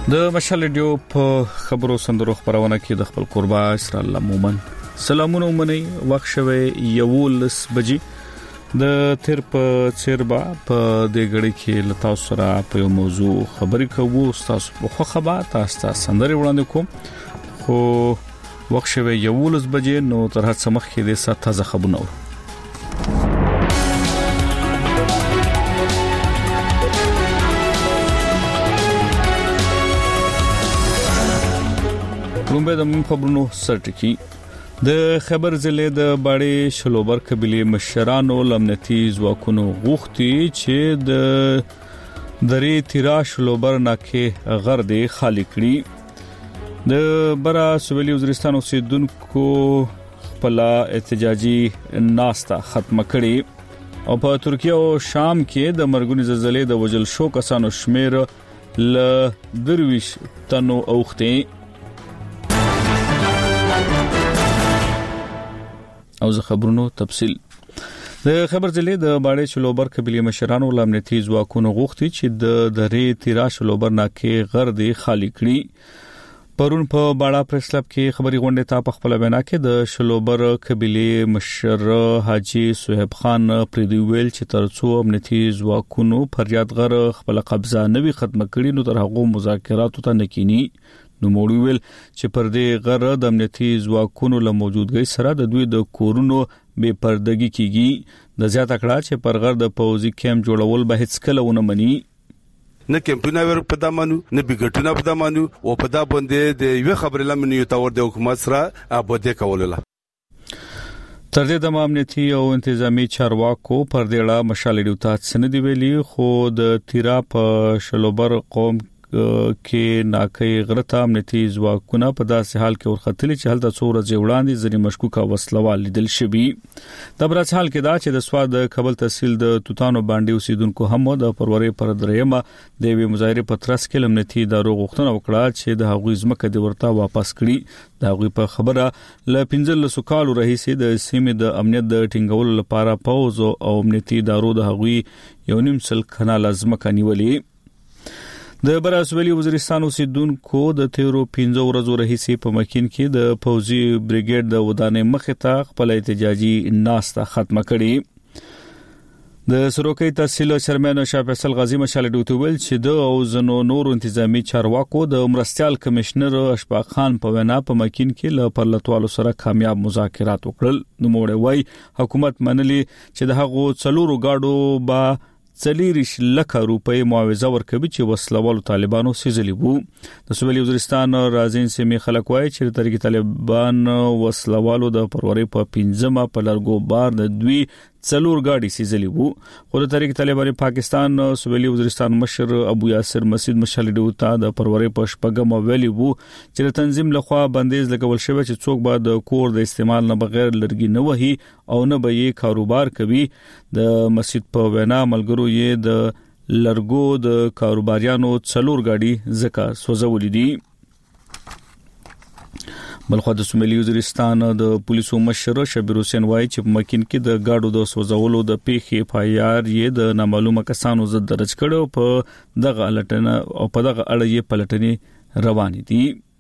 د مشال ریډیو په خبرو سندرو خبرونه کې د خپل قربا اسر الله مومن سلامونه مني وخت شوه 11 بجې د تیر په چیربا په د غړي کې لتا سره په یو موضوع خبرې کوو تاسو په خبره تاسو سندري وړاندې کوم خو وخت شوه 11 بجې نو تر هڅه مخ کې د سات تازه خبرونه کومبه د خبرونو سرټکی د خبر ضلع د باړې شلوبر قبيله مشرانو لمنتي ځواکونو غوښتي چې د درې تیرا شلوبر ناکه غردې خالی کړي د برا سویلي وزیرستان اوسیدونکو خپل احتجاجي ناستا ختم کړي او په ترکیه او شام کې د مرګونی زلزلې د وجل شو کسانو شمیر ل درویش تنو اوخته او زه خبرونو تفصیل د خبر ضلع د باړې شلوبر قبيله مشرانو لامنتي ځواکونو غوښتي چې د درې تیرا شلوبر ناکه غردې خالی کړي پرون په باړه پریس کلب کې خبري غونډه ته په خپل بیان کې د شلوبر قبيله مشر حاجی صہیب خان پریدي ویل چې ترڅو امنیتي ځواکونو فریاد غر خپل قبضه نوي ختم کړي نو تر هغه مذاکرات ته نکینی نو موږ ویل چې پر دې غره د امنیتي ځواکونو له موجودګۍ سره د دوی د کورونو بے پردګي کیږي د زیات کړه چې پر غره د پوزي کیمپ جوړول به هیڅ کله ونه مني نه کمپونه ور په دمانو نه بګټونه په دمانو او په دا باندې د یو خبرې لمنو یو تور د حکومت سره ابده کوله تر دې د امنیتي او انتظامی چارواکو پر دې اړه مشال ډیوتا سند ویلي خو د تیرا په شلوبر قوم کې ناکي غرته امنیتي ځواکونه په داسې حال کې ورختلي چې هلته څو ورځې وړاندې ځنی مشکوکه وسلوال لیدل شوی د برات حال کې دا چې د سواد کابل تحصیل د توتانو باندې اوسیدونکو هم د پروري پر دریمه د وی مظاهره پترس کې امنیتي دارو غوښتنه وکړه چې د هغوی ځمکه د ورته واپس کړي د هغوی په خبره ل 15 کال رئیس د سیمې د امنیت د ټینګولو لپاره پوز او امنیتي دارو د هغوی یو نیم سل کنال ځمکه نیولې د براسویلي وزیرستان اوسیدونکو د تیرو 15 ورځو رئیسي په مکین کې د فوزي بریګیډ د ودانې مخه ته خپل احتجاجي ناستا ختم کړي د سروکي تحصیل چیرمن شاه فیصل غازی مشال ډوتویل چې د او زنو نور انتظامی چارواکو د مرستيال کمشنر اشفاق خان په وینا په مکین کې له پرلطوالو سره کامیاب مذاکرات وکړل نو موږ وای حکومت منلي چې د هغو څلورو گاډو با 40 لک روپۍ معاوضه ورکوي چې وسلوالو طالبانو سيزلي وو د سویلي وزیرستان رازین سیمه خلک وایي چې ترکی طالبان وسلوالو د پروري په 15 په لارګو بار د دوی څلور گاډي سيزلي وو خو د ترکی طالبان پاکستان سویلي وزیرستان مشر ابو یاسر مسجد مشالډو ته د پروري په شپږم ویلي وو چې د تنظیم لخوا بندیز لګول شوی چې څوک به د کور د استعمال نه بغیر لرګي نه وهي او نه به یې کاروبار کوي د مسجد په وینا ملګرو یې د لرګو د کاروباریانو څلور گاډي زکه سوځولې دي بلخو د سوملي وزیرستان د پولیسو مشر شبیر حسین وایي چې په مکین کې د گاډو د سوځولو د پیښې پایار یې د نامعلومه کسانو زد درج کړو په دغه لټنه او په دغه اړه یې پلټنې روان دي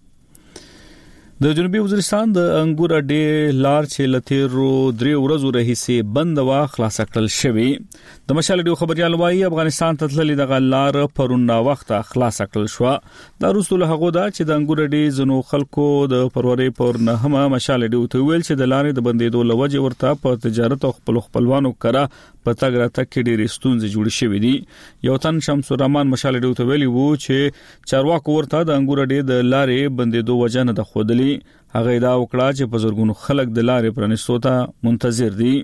د جنوبي وزیرستان د انګور اډې لار چې لتیرو 3 ورځو رئیسي بند وا خلاص کړل شوی د مشال ډیو خبريال وایي افغانستان ته تللي د غلار پرون نا وخت خلاص کړل شو د رسول هغه دا چې د انګور اډې زنو خلکو د پروري پر نه هم مشال ډیو ته ویل چې د لارې د بندیدو لوجه ورته په تجارت او خپلوانو کرا پتا غراته کې ډېر ستونزې جوړې شوې دي یو تن شمس الرحمن مشال ډیو ته ویلی وو چې چارواکو ورته د انګور اډې د لارې بندیدو وجه نه د خودلی هغه دا وکړه چې په زرګونو خلک د لارې پرانیستو ته منتظر دي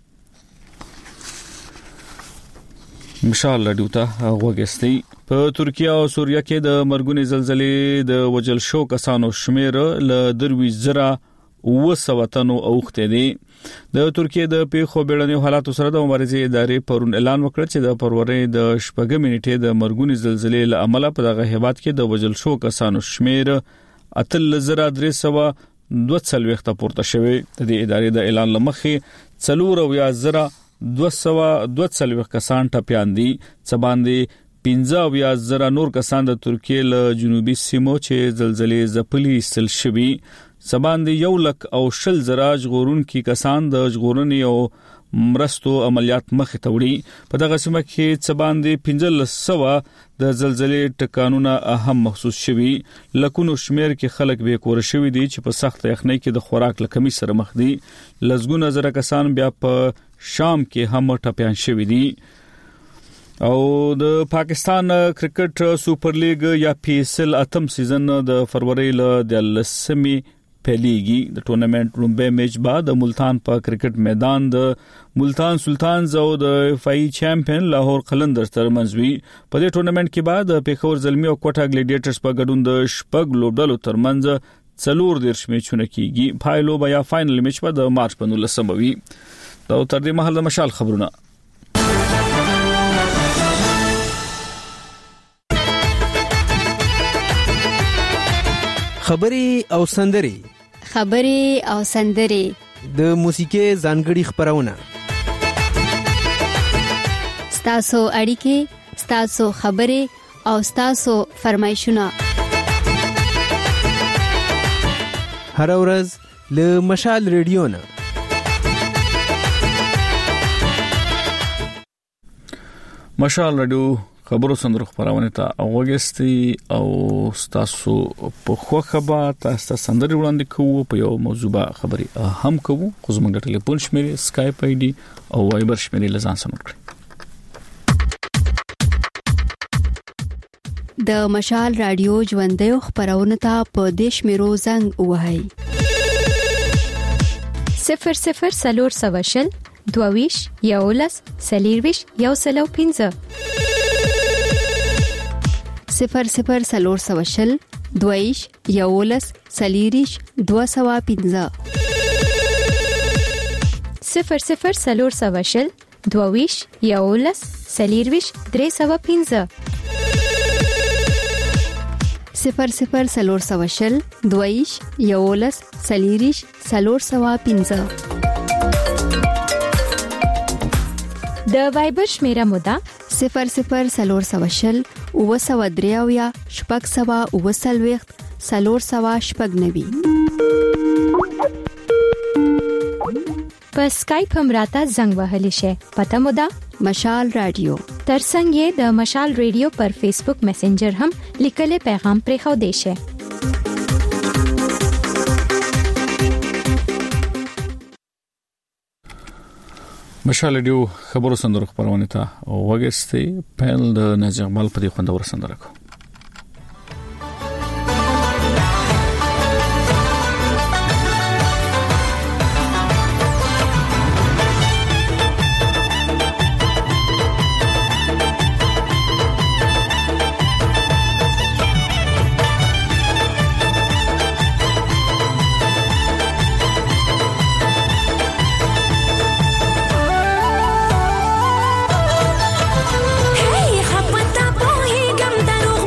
مشال ډیو ته وګستي په ترکیه او سوریه کې د مرګونی زلزلې د وجل شو کسانو شمیر ل دروي زرا وسوتنو اوخته دي د ترکیه د پیښو بیړنیو حالاتو سره د مبارزې ادارې پرون اعلان وکړ چې د فروری د شپږم نیټې د مرګونی زلزلې له امله په دغه هیواد کې د وجل شو کسانو شمیر 8342 پورته شوی د ادارې د اعلان لمخې 4222 کسان ټپيان دي څه باندې 15,000 نور کسان د ترکیه له جنوبي سیمو چې زلزلې ځپلي استل شوي. سبان د 1,20,000 ژغورونکي کسان د ژغورنې او مرستو عملیات مخې ته وړي. په دغه سیمه کې سبان د 1500 د زلزلې ټکانونه اهم محسوس شوي. لکونو شمیر کې خلک به کور شوي دي چې په سخت یخنۍ کې د خوراک لکمي سره مخ دي. لزګونه زره کسان بیا په شام کې هم ټپيان شوي دي. او د پاکستان کرکټ سپر لیګ یا PSL اتم سیزن د فروری له 10 پیلیږي. د ټورنمنت لومبه میچ بعد ملتان په کرکټ میدان د ملتان سلطانز او د فای چمپیون لاهور قلندرز ترمنځ وی. په دې ټورنمنت کې بعد پیښور زلمی او کوټا ګلیډیټرز په ګډون د شپږ لوبډلو ترمنځ 4 میچونه کیږي. فایلو بیا فائنل میچ په د مارچ په 19 وی. دا تر دې مهال د مشال خبرونه. خبري او سندري د موسیقي ځانګړي خبرونه. ستاسو اړیکې، ستاسو خبري او ستاسو فرمایشونه هر ورځ له مشال ریډیو نه. مشال ریډیو خبرو سندرو خبرونه ته اوګستی او تاسو په خوخه به تاسو سندري وړاندې کوو. په یو موضوع به خبري هم کوو. خو زموږ ټلیفون شمیره سکایپ آی ډي او وایبر شمیره لزان سم کړئ. د مشال رادیو ژوندې خبرونه ته په دیش میرو زنګ وهاي 00 22 یولس سلیرویش یو سلو 15 00 سلور دویش یولس سلیریش 215 00 سلور دویش یولس سلیرویش 315 00 سلور دویش یولس سلیریش 315 د وایبر شمیره مودا 00 سلور او سوادریاویا شپږ سوا او سلويخت سلور سوا شپږ نوي. په سکایپ هم راته زنګ وهلی شي. پته مودا مشال رادیو. ترڅنګ د مشال رادیو پر فیسبوک میسنجر هم لیکل پیغام پرې خو دی شي. مشال ریډیو خبرو سندرو خبرونه ته اوګستی پیل د نجمل په دې خوندور سندره کو. Hey, hapata pohi gam daru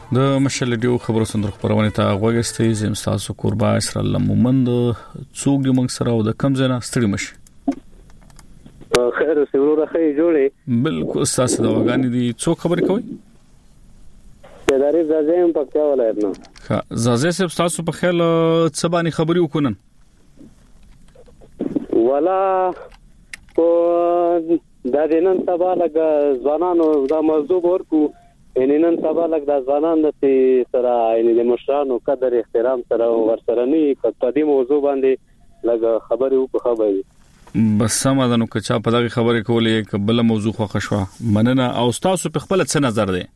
د مشال ریډیو خبرو صندوق خبرونه ته غوښتي زم تاسو قربا اسر الله مومند څوک د موږ سره او د کم ځای ستړي مشي خیر سیورو راخي جوړي بالکل تاسو د وګانی دي څوک خبرې کوي داري زازم پکیا ولایت نو ها زازه سب تاسو په خیال څبانی خبري وکونن ولا کو دا دینن سبا لګ ځوانانو دا موضوع ورکو نن سبا لګ د ځوانان د سره د مشرانو قدر احترام سره ورسره نه قدیم موضوع باندې لګ خبرې وکړي بس سمادنو که چا په دغه خبرې کولې کبل موضوع خو خشوا مننه او تاسو په خپل څه نظر دی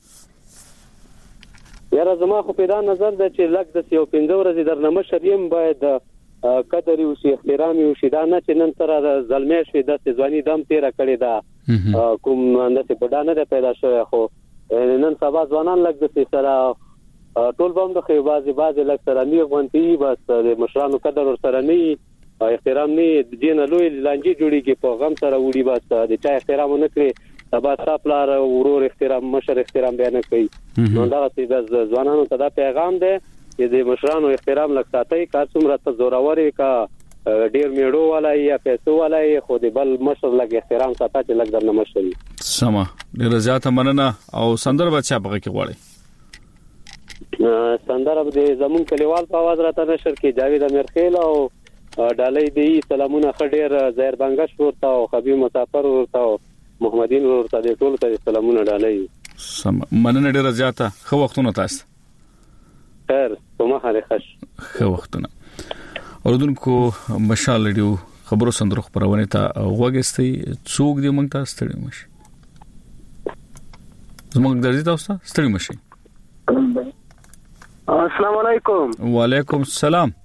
یاره زما خو په دا نظر ده چې لګ د 15 ورځې درنامه شریم باید قدر او احترام او شیدا نه چې نن سره د ظلمې شوی د ځواني دم تیر کړی دا کوم اندته په دانه پیدا شوی خو نن سبا ځوانان لګ د سره ټول بم د خیبازي بازي لګ سره نه غونتی بس د مشرانو قدر ور سره نه احترام نه دین لوی لانجی جوړیږي په غم سره وړي بس د چا احترام نه کړی سبا تاپلار ورور احترام مشر احترام بیان کوي نو دا چې ځوانانو ته دا پیغام دی چې د مشرانو احترام لګ ساتي کا څومره ته زوروري کا ډیر میړو ولای یا پیسو ولای خو د بل مشر لګ احترام ساته چې لګ درنه مشري سما ډیر زیاته مننه او سندر بچا په کې غواړي سندر د زمون کلیوال په आवाज راته نشر کې جاوید امرخیل او ډالۍ دی سلامونه خډیر زهر بنگش ورته او خبيب مسافر ورته محمدین ورته د ټول ته سلامونه ډالۍ سما مننه ډیر زیاته خو وختونه تاسو خیر کومه خاله خوش خو وختونه اوردونکو مشال ریډیو خبرو صندوق خبرونه ته وګستي څوک دې مونږ ته ستړي مشي زموږ درځي تاسو ستړي مشي السلام علیکم وعلیکم السلام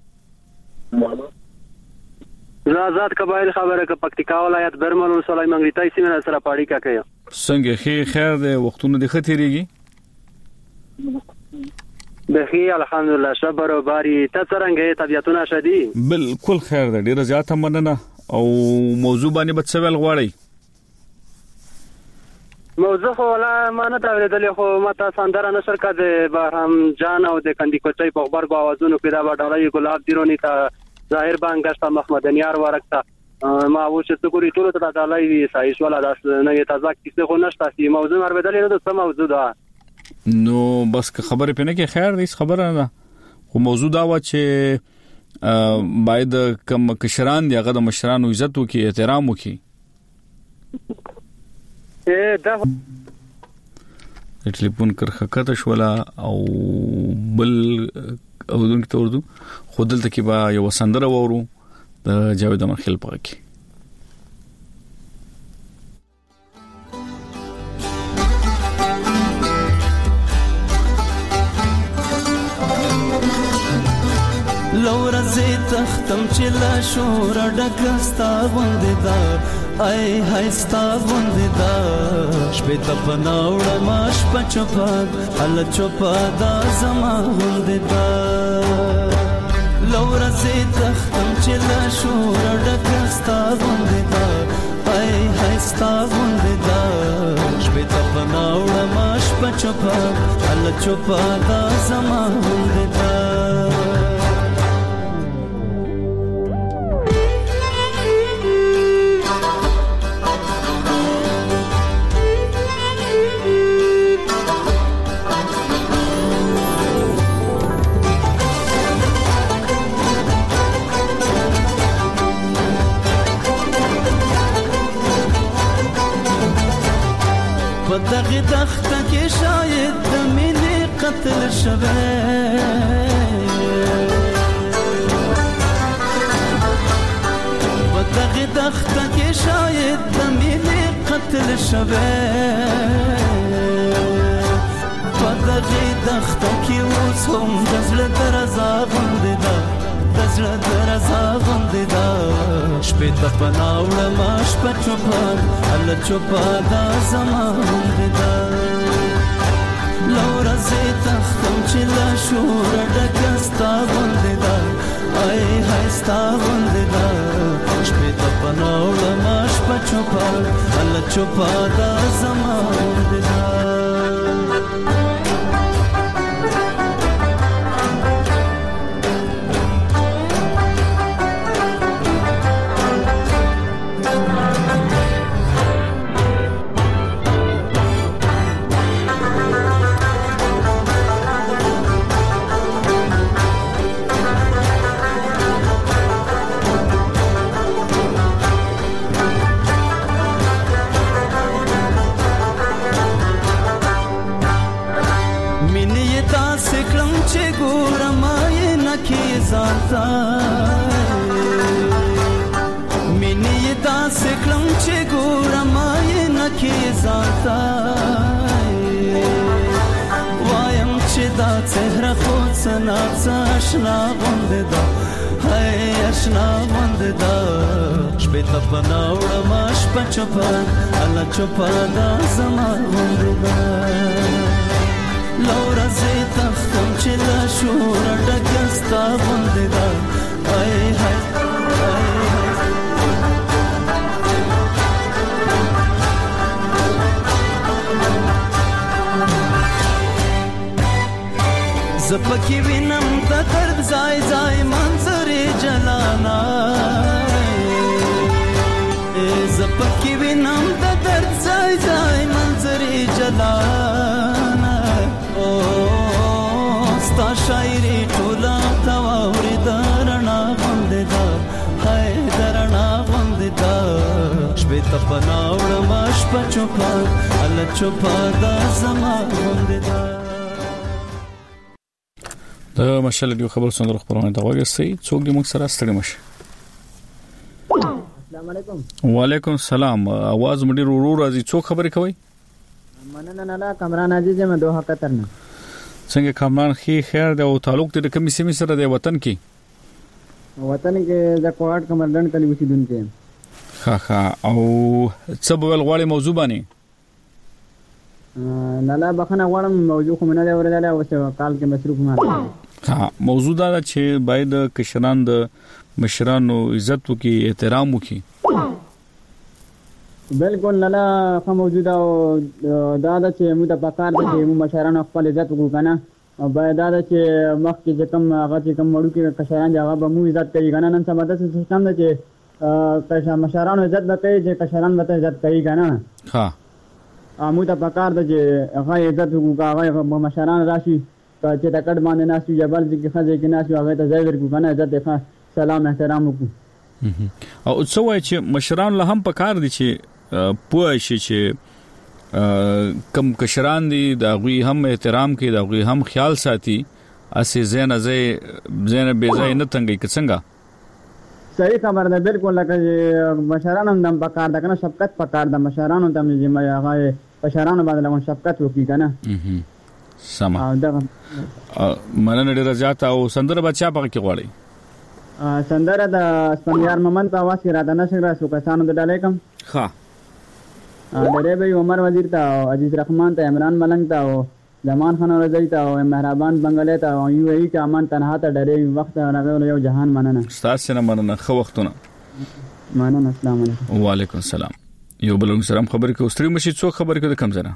آزاد قبایل خبره ک پکتیکا ولایت برمل ولسوالۍ منګریتای سیمه سره پاړی کا کوي څنګه خیر دې وختونه د ختیریږي بخي الحمدلله صبر او باري تڅرنګه طبيعتونه شدي بالکل خیر ده ډیره زیاته مننه او موضوع باندې بڅول غواړي موضوع ولا ما نه تاویدلې خو ماته سندره نشر کړه بهرام جان او د کندی کوچي په خبر غو اوازونو پیدا وډالای ګلاب دیرونی تا ظاهر بانګشت محمد انیار ورکتا ما و چې څګوري ټول ته دالای سایس ولا داس نه تازه کیسه خو نشته چې موضوع مر بدلې نه د موضوع ده نو بس خبره پنه کې خیر دې خبره نه خو موضوع دا و چې باید کم کشران دی هغه د مشرانو عزت وکي احترام وکي دا ټلیفون کرخه شولا او بل او دونکو ته ورته خودلته کې با یو سندره وورو د جاوید امرخیل په کې لورا زی تختم چې لا شور ډکستا غوندې دا ای هستا غوندې دا شپې ته پناوړ ماش پچپاد ال چوپا دا زما غوندې دا لورا زی تختم چې لا شور ډکستا غوندې دا ای هستا غوندې دا شپې ته پناوړ ماش پچپاد ال چوپا دا زما غوندې دا دغه دخته کې شاید د مینې قتل شوه په دغه دخته کې شاید د مینې قتل شوه په دغه دخته کې اوس هم د زړه درزا غوندې ده د زړه درزا غوندې ده شپې ته پناوړه ما شپه چوپان الله چوپا دا زما غوندې ده لورا زی تختم چې لا شور ډکه ستا غوندې ده ای های ستا غوندې ده شپې ته پناوړه ما شپه چوپان الله چوپا دا زما غوندې ده ځانتا مینې دا سکلم چې ګورم یې نکې ځانتا وایم چې دا څهره خو څنا آشنا غوندې ده هاي آشنا غوندې ده شپې ته پناوړم شپه چوپه الله چوپه دا زما غوندې ده لورا زه تختم چې لا شور ډکه ستا غوندې ده هاي هاي زپکی وینم د درد ځای ځای منظرې جلانا زپکی وینم د درد ځای ځای منظرې جلانا او ستا شاعري ټوله تواوري درنا غوندې ده هاي درنا غوندې ده شپې ته پناوړم شپه چوپه الله چوپه دا زما غوندې ده د مشال دی خبر سندر خبرونه دا وګورئ څوک دې موږ سره ستړي مشه. السلام علیکم. وعلیکم السلام. आवाज مډیر ورو راځي. څوک خبرې کوي؟ مننه نه کامران عزیز یم دوه قطر نه. څنګه کامران خیر دی او تعلق دې کوم سیمه سره دی وطن کې؟ وطن کې د کوټ کمردن کلی اوسیدونکو. ها او څه بل غواړي موضوع باندې؟ لاله بخنه غواړم موضوع خو نه دی ورته او کال کې مصروف ما. ها موضوع دا چې باید کشران د مشرانو عزت وکي احترام وکي. بالکل لاله خو موجوده او دا چې موږ د پکار د مشرانو خپل عزت وکړو کنه او باید دا چې مخکې چې کوم هغه چې کوم وړو کې کشران دی هغه به موږ عزت کوي کنه. نن سبا د سیستم دی چې مشرانو عزت وکړي چې کشران به عزت کوي کنه. ها امو ته پکار د چې هغه عزت وکړو هغه مشران راشي چې د کډ باندې ناسي جبل چې خځه کې ناسي هغه ته ځای ورکړو کنه عزت ښه سلام احترام وکړو. او څه وایي چې مشران له هم پکار دي چې پوه شي چې کم کشران دي دا غوي هم احترام کوي دا غوي هم خیال ساتي اسې زین به ځای نه تنګي څنګه. صحیح خبر ده بالکل لکه مشرانو هم پکار ده کنه شفقت پکار ده مشرانو ته چې هغه مشرانو باندې لږ شفقت وکړي کنه. سما مننه ډیر زیات او سندره بچا پکې غواړي. سندره د اسپنیار محمد په आवाज کې راته نشم را سو کسانو د ډالیکم. ها درې به عمر وزیر ته عزیز رحمان ته عمران ملنګ ته زمان خان رضی ته او مهربان بنگلې ته او یو ای ته امان تنها ته ډېر وخت راغلی یو جهان مننه. تاسو نه مننه خو وختونه. مننه السلام علیکم. وعلیکم السلام. یو بل سلام خبر کې اوستری مشي څوک خبر کې د کم زنه.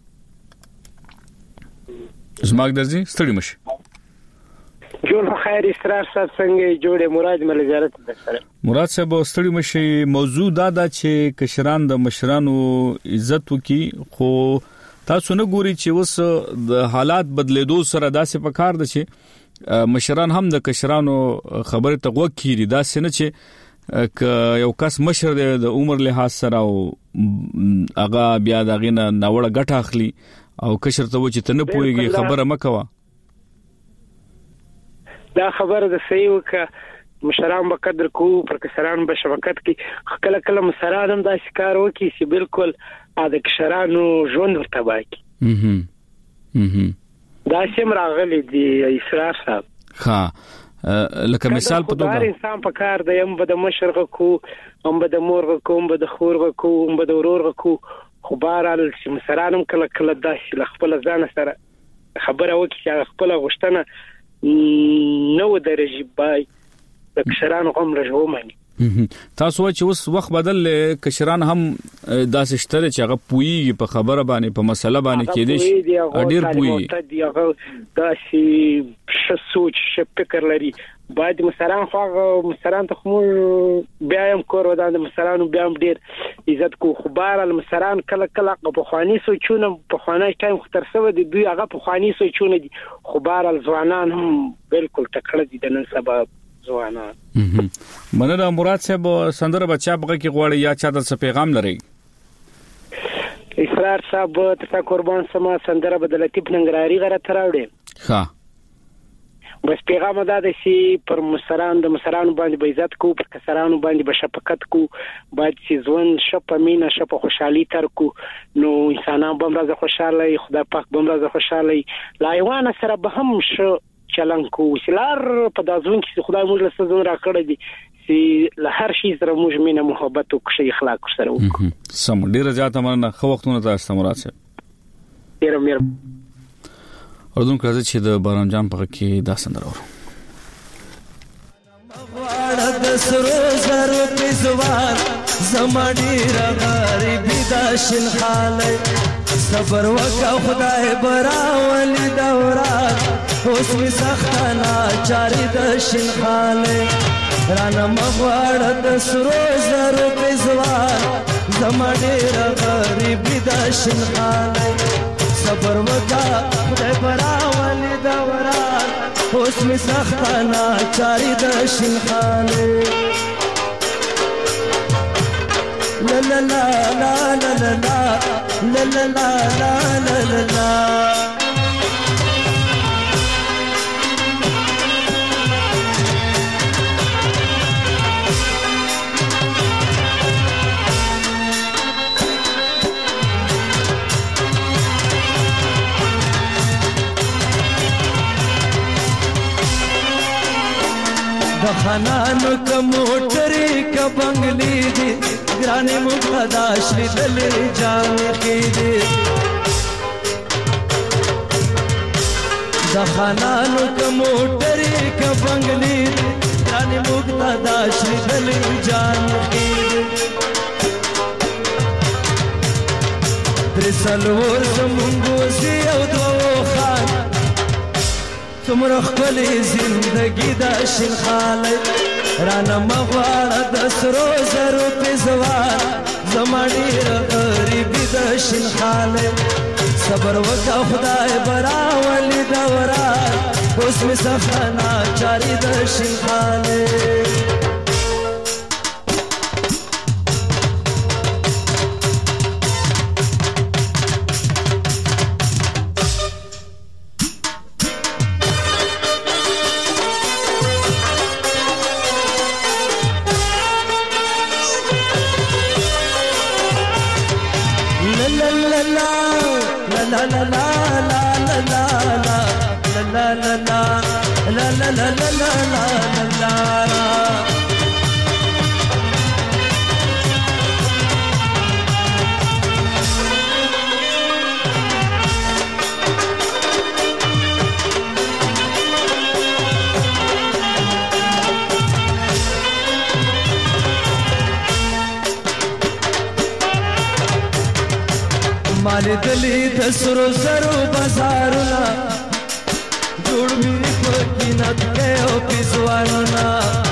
زماګ درځي ستړي مشي. جون خیر اسرار صاحب څنګه جوړه مراد مل زیارت سره. مراد صاحب ستړي مشي موضوع دا چې کشران د مشرانو عزت وکي خو تاسو نه ګوري چې اوس د حالات بدلیدو سره داسې پکار دي چې مشران هم د کشرانو خبره ته غوږ کیږي داسې نه چې یو کس مشر د عمر لحاظ سره او هغه بیا دغه نه نوړه ګټه اخلي او کشر ته و چې ته نه پويږي خبره مکوه. دا خبره د صحیح وکړه مشران به قدر کو پر کسران به شفقت کی کله کله مشران هم دا شکار وکي چې بالکل د کشرانو ژوند ورته باقي. دا سم راغلي دی اسرار صاحب. ها لکه مثال په توګه انسان په کار دی هم به د مشرغ کو هم به د مورغ کو هم به د خورغ کو هم به د ورورغ کو خو بهرحال چې مشران هم کله کله داسې خپل ځان سره خبره وکي چې خپل غوښتنه نو درجه بای د کشرانو هم رجومني. تاسو چې اوس وخت بدل کشران هم داسې شته چې هغه پوي په خبره باندې په مسله باندې کې دي ډېر پوي دی هغه داسې سوچ فکر لري باید مشران خو مشران ته خو بیا هم کور ودان مشرانو بیا هم ډېر عزت کو خبر المشران کله کله په خواني سوچونه په خواني ټایم خطر سو دي دوی هغه په خواني سوچونه دي خبر الځوانان هم بالکل تکړه دي د نن سبا ځوانان. مننه مراد صاحب سندره بچا بغه کې غواړي یا چا د پیغام لري. اسرار صاحب ته قربان سما سندره بدلتی ننګراری غره تراوړي. ها بس پیغام دا دی چې پر مشرانو باندې به عزت کو، پر کسرانو باندې به شفقت کو، باید چې ژوند شپه مینا شپه خوشحالي تر کو، نو انسانان به مرزه خوشاله، خدای پاک به مرزه خوشاله، لا حیوان سره به هم شو چلن کو، سلار په دازون کې خدای موږ له سزون را کړی دي چې له هر شي سره موږ مینا محبت او خوشي اخلاق سره وکړو. سم ډیر زیات مننه، خو وختونه تاسو مراد سره ډیر مېر اردن کړه چې د باران جان په کې دا سندره ورو مغواړه د سرو زرو پېزوان زماډي غریبي دا شین حاله صبر وکړه خدای براولي دوران اوس می سختانا چاري د شین حاله رانه مغواړه د سرو زرو پېزوان زماډي غریبي دا شین حاله صبر وکا خدای براولی دوران اوس می سختانا چاری د شنخانه لا لا لا لا لا لا لا لا لا لا لا لا د خانانو کا موټری کا بنگلی دی ګرانې مقدا شری دلې جان کې دی د خانانو کا موټری کا بنگلی دی ګرانې مقدا شری دلې جان کې دی درسلور زمونږ زی او دو خان تمره خپل زندگی دا شین خاله رانا مغواړه د سرو زرو پېزوان زماډي غریبي د شین خاله صبر وکړه خدای براولي دوران اوس می سختانا چاري د شین خاله مال دلی د سرو زرو بازارونه جوړ می پکینت کې او پېزوانونه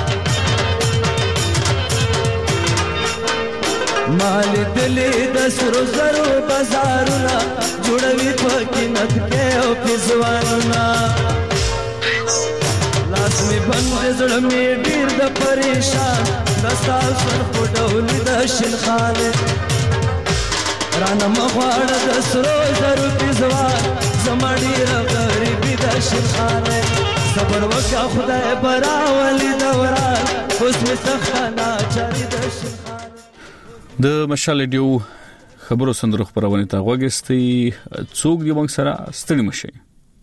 مال دلی د سرو زرو بازارونه جوړ می پکینت کې او پېزوانونه لاس می بند زړه می ډیر د پریشان دستا سر پټولې د شین خاله رانا مغواړه د سرو زرو پېزوان زماډي غریبي د شین خاله صبر وکړه خدای براولي دوران اوس می سختانا چاري د شین خاله د مشال ډیو خبرو سندرو خبرونه تا وګستي څوک دی موږ سره ستړي مشي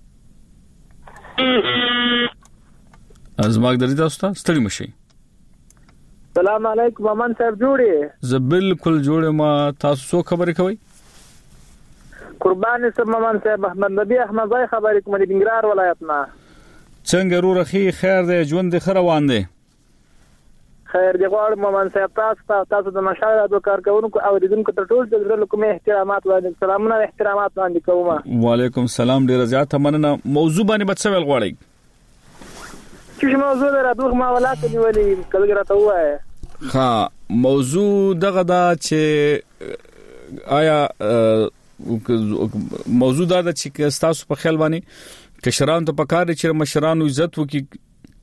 ازماګ درې تاسو ته ستړي مشي. السلام علیکم امان صاحب جوړې زه بالکل جوړه ما تاسو څو خبرې کوي قربان سم امان صاحب احمد نبی احمد زای خبرې کوم د بنګرار ولایت نه څنګه رو رخي خیر دی ژوند دی خروان دی خیر دی غواړم امان صاحب تاسو د مشاعره د کارکونکو او اوریدونکو ته ټول د زړه کوم احترامات وړاندې سلامونه احترامات وړاندې کوم. وعلیکم السلام ډیر زیات مننه. موضوع باندې بڅول غواړئ چې موضوع راځو ما ولات نیولې کله راته وایي ها موضوع دغه دا چې آیا موضوع دا چې تاسو په خیال باندې کشران ته پکاره چې مشرانو عزت وکي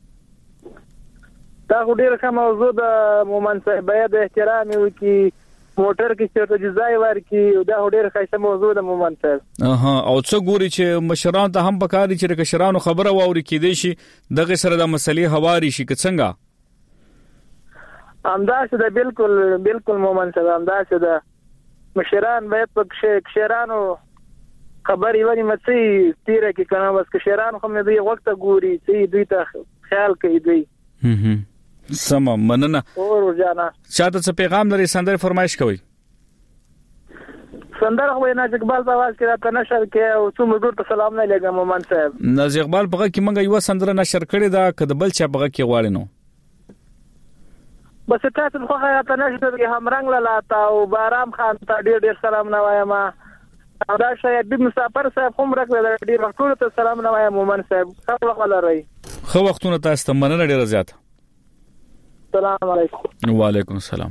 دا ډیره ښه موضوع د مومن صاحب د احترام وکي موټر کې چیرته جزای ورکی دا ډېر ښایسته موضوع ده مومن صاحب. او څه ګوري چې مشران ته هم پکاري چې کشرانو خبره واوري کېدې شي دغه سره د مسلې هواري شي که څنګه؟ همداسې ده، بالکل مومن صاحب همداسې ده. مشران باید په کشرانو خبرې ونی مڅي تیره کې کنه، بس کشران خو مې دوی وخت ګوري چې دوی ته خیال کوي دوی. سم مننه. اور جانا چاته څه پیغام لري سندره فرمایش کوي؟ سندره خو نه اقبال په आवाज کې راته نشر کې او څومره ډور ته سلام نه لګم مومن صاحب. ناز اقبال په کې منګه یو سندره نشر کړی دا کده بل چا په کې غواړي نو بس تاسو خو راته نشر کې هم رنگ لاله او بارام خان ته ډیر سلام نه وایم. دا شاید د مسافر صاحب هم راکړه ډیر ټول ته سلام نه وایم مومن صاحب. خپل ولرئ خو وختونه تاسو ته مننه ډیر زیات. السلام علیکم. وعلیکم السلام.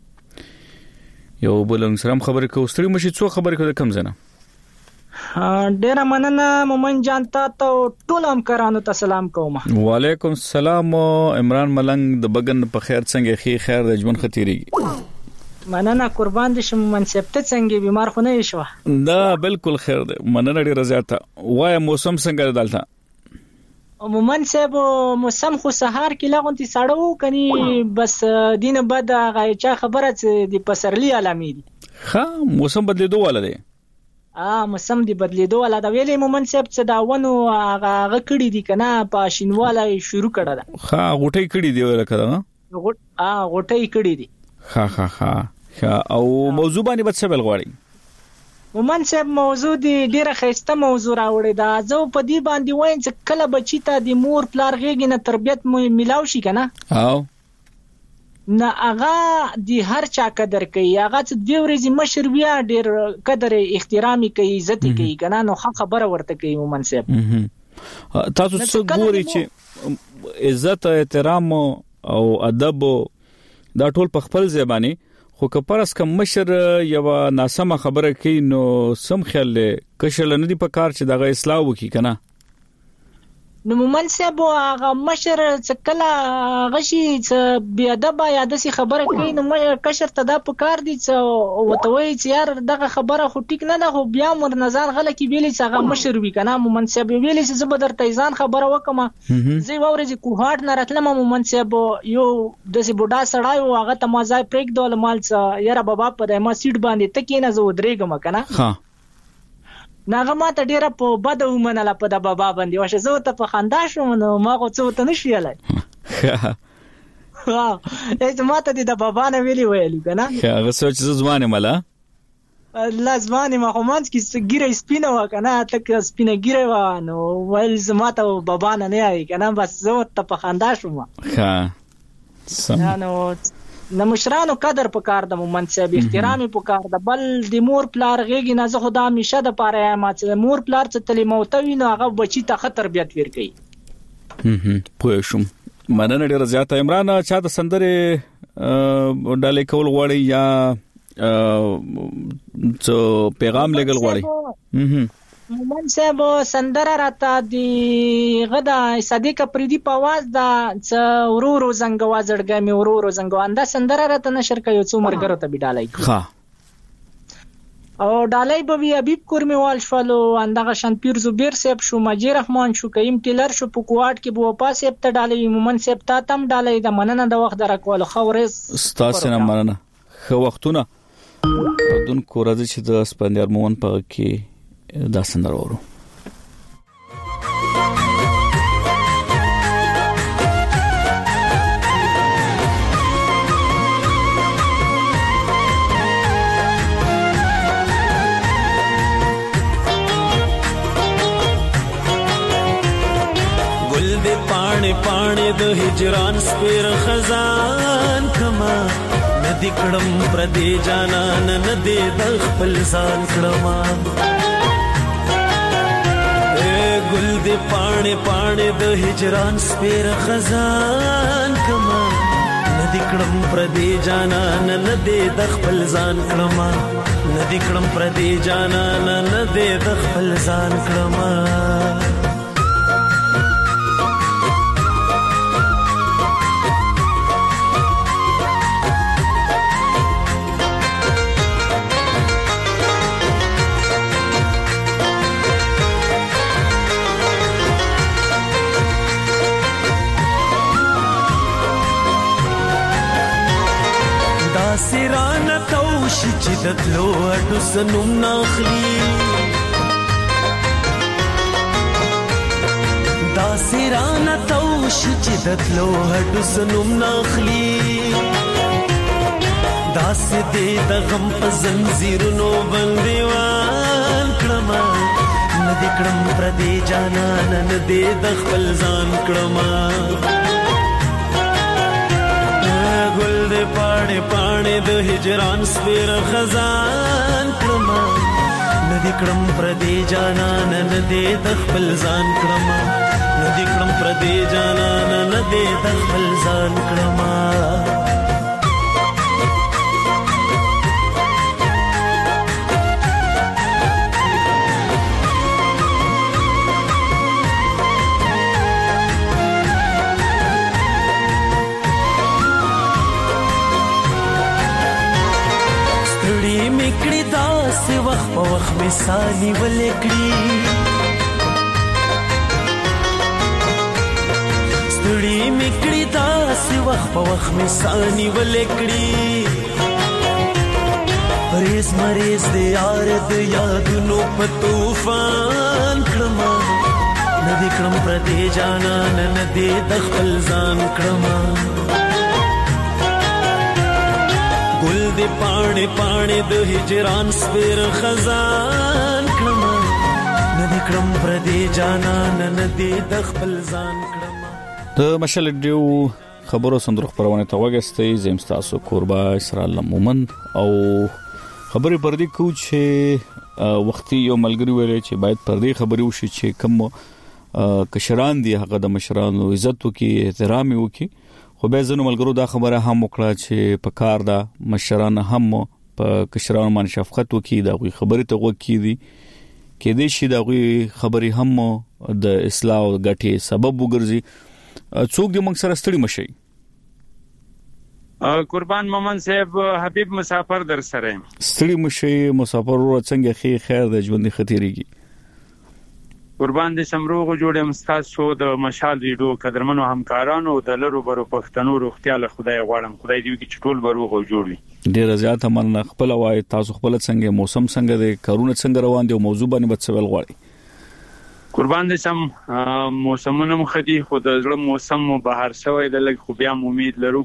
یو بلنګ سلام خبرې کو ستړي مشي څو خبرې کو د کم زنه ډیر مننه مومن جان ته ټول هم کرانو ته سلام کوم. وعلیکم السلام. عمران ملنګ د بغن په خیر څنګه خیر د ژوند خطرېږي؟ مننه قربان دي شم منسبت څنګه بیمار خو نه شو؟ دا بالکل خیر ده مننه ډیر زیاته. وای موسم څنګه دلته؟ مومن صاحب موسم خو سهار کې لغونتي ساړو کني بس دینه بعد غایچا خبره د پسرلی علامې دي. ها موسم بدلیدو والا دی. موسم دی بدلیدو والا دا ویلې مومن صاحب څه دا ونه هغه کړی دي کنه پاشینواله شروع کړه دا. ها غوټي کړی دی ولکه دا غوټي کړی دي. ها او موضوع باندې بد څه بل غواړي؟ مومن صاحب موضوع دی ډیره خسته موضوع راوړی دا. زه په دې باندې وایم چې کله بچی ته د مور پلار غېږ نه تربیت ملاو شي کنه او نه هغه د هر چا قدر کوي. هغه چې دوی ورځې مشر بیا ډیر قدر احترامي کوي عزت کوي کنه نو خبره ورته کوي مومن صاحب. تاسو څه ګوري چې عزت احترام او ادب دا ټول په خپل ځبانی خو کپرس کم مشر یو ناسمه خبره کوي نو سم خیال کشل نه دی په کار چې دغه اصلاح وکي کنه. نو مومن صاحب هغه مشر څکلا غشي بیا د بیا د سی خبره کوي نو کشر ته دا په کار دي چې وتوي چې یار دغه خبره خو ټیک نه ده خو بیا مر نظر غل کې ویلې چې هغه مشر وی کنه. مومن صاحب ویلې چې زبر تیزان خبره وکم زی وورې کوهاټ نه راتلم مومن صاحب یو د سی بوډا سړای او هغه تمازای پریک دول مال یاره بابا په ما سیټ باندې تکې نه زو درېګم کنه. ها ناغه ما ته ډیره په بده ومنله په د بابا باندې واشه زه ته په خندا شوم نو ما خو څه ته نشیلای. هیڅ ما ته د بابا نه ویلی کنه. هغه سوچ زمانه مله لازمانه ما خو مانځ کې ګیره سپینه وکنه تک سپینه ګیره و نو ول زما ته بابا نه آی کنه بس زه ته په خندا شوم. ها نو د مشرانو قدر پکار د مومن صاحب احترام پکار د بل د مور پلار غېږ نه زه خدا همیشه د پاره ما چې مور پلار څه تلیموتوي نو هغه بچی ته خطر تربیت ورکړي. پوه شوم مننه ډیر زیاته. عمران چا د سندره ډالې کول غواړي یا څه پیغام لګل غواړي؟ مومن صاحب سندره راته دی غدا صدیق پریدي په आवाज دا ورورو زنګوا زړګمې ورورو زنګوا انده سندره راته نشر کوي څو مرګرو ته بډالای ها او ډالای به وی حبیب کورمیوال شولو اندغه شانپیر زبیر صاحب شو ماجی رحمان شو کیم ټیلر شو په کوټ کې بو پاس صاحب ته ډالای مومن صاحب ته تم ډالای د مننه د وخت درکول خورز استاد سره مننه خو وختونه دون کو راځي چې د سپندر مومن په کې دا سندره ورو. ګل دې پاڼې پاڼې د هجران سپیر خزان کما ندی کړم پر دې جانان ندی د خپل ځان کړم. ګل دې پاڼې پاڼې د هجران سپیر خزان کما ندی کړم پر دې جانان ندی د خپل ځان کړم. ندی کړم پر دې جانان ندی د خپل ځان کړم. شي چې د تلو هډو سنوم ناخلي دا سیرانه تو شي چې د تلو هډو سنوم ناخلي دا سې دې د غم په زنځیرونو بندیوان کړم نه دې کړم پردې جانان نه دې د خپل ځان کړم ګل دې پاڼې پاڼې د هجران سپېر خزان کړم نه دې کړم پردې جانان نه دې د خپل ځان کړم نه دې کړم پردې جانان نه دې د خپل ځان کړم وخت په وخت مثالي ولکړي ستړي میکړي داسې وخت په وخت مثالي ولکړي پریز مریز دې یار د یادونو په طوفان کړم نه دې کړم پردې جانان نه دې د خپل ځان کړم ګل دې پاڼې پاڼې د هجران سپېر خزان کړم نه دې کړم پردې جانان نه دې د خپل ځان کړم د مشال ډیو خبرو سندرو خبرونه ته وګستې زم تاسو قربا اسرائیل مومن او خبرې پردې کو چې وختي یو ملګری ویل چې باید پردې خبرې وشي چې کوم کشران دي هغه د مشرانو عزت وکي احترام وکي خو به زنو ملګرو دا خبره هم وکړه چې په کار دا مشران هم په کشرانو باندې شفقت وکي دا غوي خبره ته وکي دي کې دې شي دا غوي خبري هم د اصلاح او غټي سبب وګرځي څوک دې موږ سره ستړي مشي قربان مومن صاحب حبيب مسافر در سره ستړي مشي مسافر ور څنګه خیر د ژوند خطرېږي قربان دې سمروغ جوړه مستاز شو د مشال ریډو قدرمنو همکارانو د لرو برو پښتنو روغتیا له خدای غواړم خدای دې چې ټول بروغ جوړي ډیر زیات من خپل وای تاسو خپل څنګه موسم څنګه د کارونه څنګه روان دي او موضوع باندې بتسول غواړي قربان دې سم موسمونه مخدي خو د زړه موسم بهار شوی د لګ خو بیا امید لرو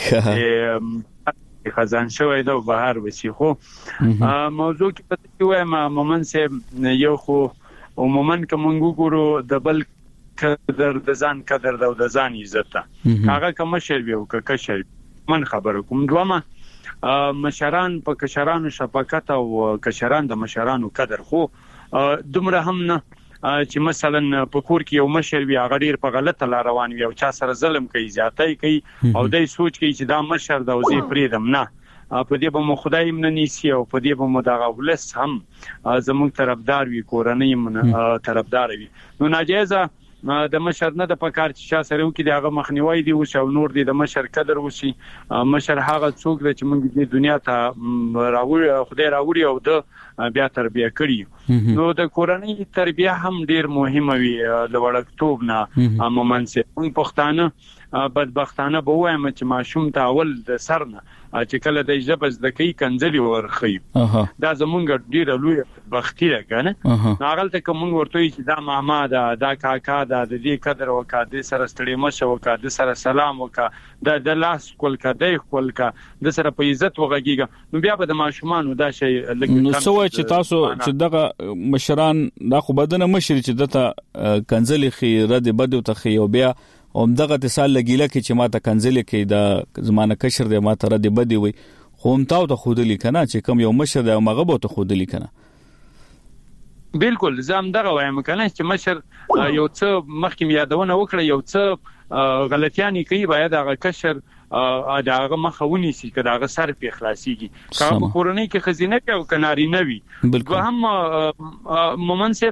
خزان شوی د بهار وسی خو موضوع کې پته وایم مومن صاحب یو خو عموما کوم ګورو د بل قدر د ځان قدر د ځان عزت هغه کوم شربي او کشر من خبره کوم دومره مشران په کشرانو شفقت او کشران د مشرانو قدر خو دومره هم نه چې مثلا په کور کې یو مشر وي هغه ډیر په غلطه لار روان وي او چا سره ظلم کوي زیاتۍ کوي او دای سوچ کوي چې دا مشر د وزي فریدم نه په دې به مو خدای من نيسي او په دې به مو دغه ولس هم زموږ طرفدار وي کورنۍ من طرفدار وي نو ناجیزه د مشر نه د پکار چې شا سره وکي دغه مخنیوي دی او نور دی د مشر قدر وشي مشر هغه څوک چې موږ د دنیا ته راوړي خدای راوړي او د بیا تربیه کړی نو د کورنۍ تربیه هم ډیر مهمه وي د وړکتوب نه مومن سه پښتانه بدبختانه به وایم چې ماشوم ته اول د سر نه چې کله د ژبه د کوي کنځلي ورخي دا زمونږ ډیره لوی بختی ده کنه ناغل ته کوم ورته چې دا ماما دا کاکا دا د دې قدر وکړه د سره ستړي مشه وکړه د سره سلام وکړه د لاس کول کده کول کا د سره په عزت وغږیږي نو بیا به د ماشومان دا شی نو سوې چې تاسو چې دغه مشران دا خو بدنه مشر چې دته کنځلي خیره د بده ته خي او بیا دغه اتصال لګیله کې چې ماته کنځلې کې دا زمانه کشر دی ماته را دی بدی وي خو هم تاسو ته خودلی کنه چې کوم یو مشر دی مغه به ته خودلی کنه بالکل زم دغه وایم کنه چې مشر یو څه مخکې یادونه وکړه یو څه غلطیانی کوي باید هغه کشر داغه مخاوني سي که داغه سر په اخلاصيږي که په کورنۍ کې خزینه کې او کناري نه وي هم مومن صاحب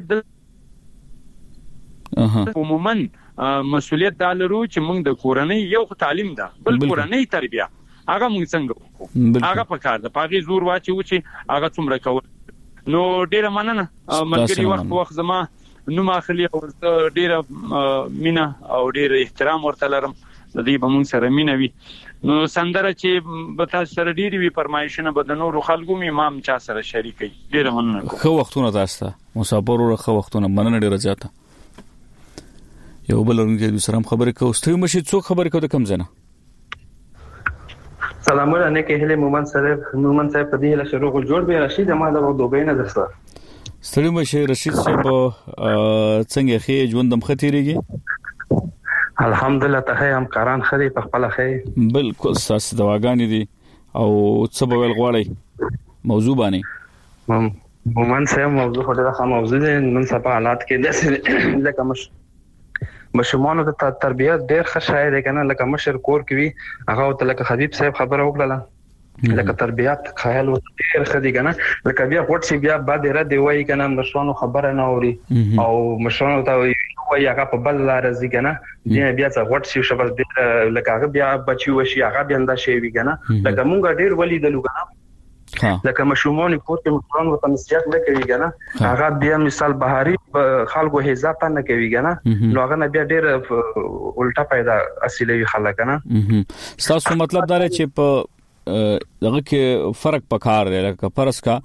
عموما مسؤلیت دالرو چې موږ د کورنۍ یو تعلیم ده بل کورنۍ تربیه هغه موږ څنګه وکړو هغه په کار ده پاغي زور واچي چې هغه څومره کول نو ډیره مننه ملګری وخت زما نو ماخلي او ډیره مینا او ډیره احترام ورته لرم د دې به موږ سره مینا وي نو سندره چې به تاسو سره ډیری وی فرمایشونه به د نورو خلکو امام چا سره شریکي ډیره مننه خو وختونه تاسو مسافر ورو خو وختونه مننه ډیره زیاته یو بل ورنګه د سلام خبرې کو ستوي مشي څوک خبرې کو د کم زنه سلام علیکم هله مومن صاحب په دې له شروع جوړ به رشید ما د دوبۍ نه درسته ستړي مشه رشید صاحب څنګه خې ژوندم ختیریږي الحمدلله ته هم کاران خري په خپل خې بالکل ساس دواګانې دي او څه به ول غواړي موضوع باندې مومن صاحب موضوع خو ډېره موضوع ده نن سبا حالات کې لکه مشمانو د تربیت ډېر ښه شاید کنه لکه مشر کور کوي هغه ته لکه حبیب صاحب خبره وکړه لکه تربیت خیال ډېر ښه دي کنه لکه بیا پټ شي بیا بعد رد وایي کنه مشرانو خبره نه اوري او مشرانو ته وایي هغه په بل لار ځي کنه بیا څه غوټ شي شبل ډېر لکه هغه بیا بچي وشي هغه بیا انده شي وی کنه لکه مونږ ډېر ولیدلو کنه لکه مشومان کور کې مشرانو ته نصيحت نه کوي کنه هغه بیا مثال بهاري خلکو هزات نه کوي کنه نو هغه بیا ډېر الټا پیدا اصلي خلک کنه تاسو مطلب دا چې په دغه کې فرق پکار دی لکه پرس کا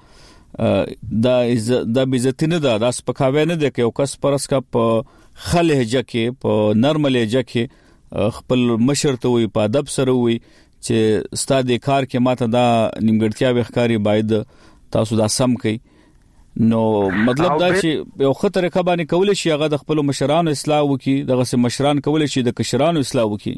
دا بیزتی نه دا سپکاوی نه دی کې او کس پرس کا په خلهجه کې په نرمل لهجه کې خپل مشر ته وي په ادب سره وي چې ستاسو د کار کې ماته دا نیمګړتیا وښکاری باید تاسو دا سم کړئ نو مطلب دا چې یو خطر کبانې کول شي هغه د خپل مشرانو اصلاح وکي دغه سم مشران کول شي د کشرانو اصلاح وکي